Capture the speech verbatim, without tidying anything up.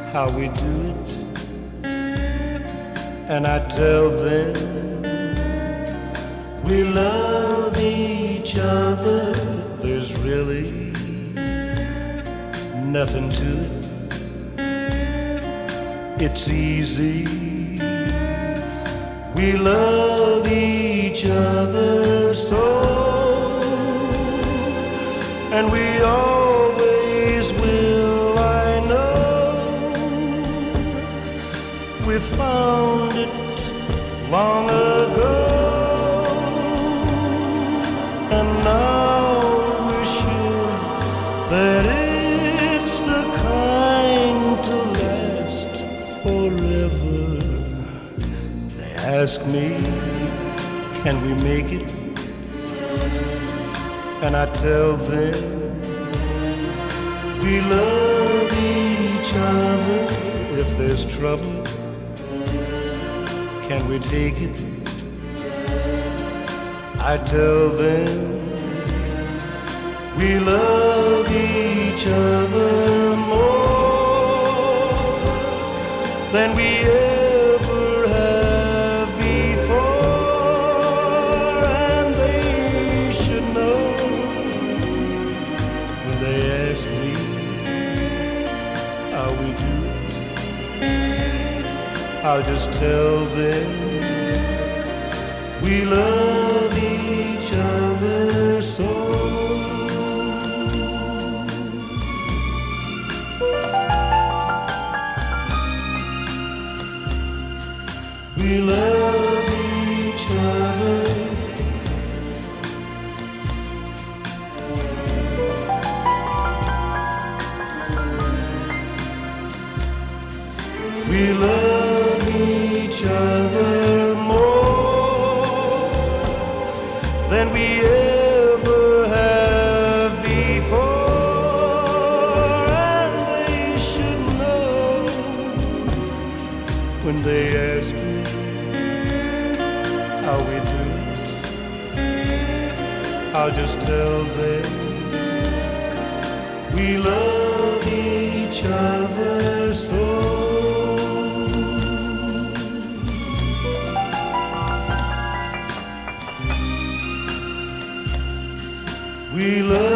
how we do it, and I tell them we love each other. There's really nothing to it. It's easy. We love each other so, and we always will. I know we found it long ago, and now we're sure that it's the kind to last forever. They ask me, can we make it? And I tell them we love each other. If there's trouble, can we take it? I tell them we love each other more than we ever have before. And they should know when they ask me how we do it. I'll just tell them we love each other so. We love each other. We love each other more than we ever have before. And they should know when they ask me how we do it. I'll just tell them we love each other so. We love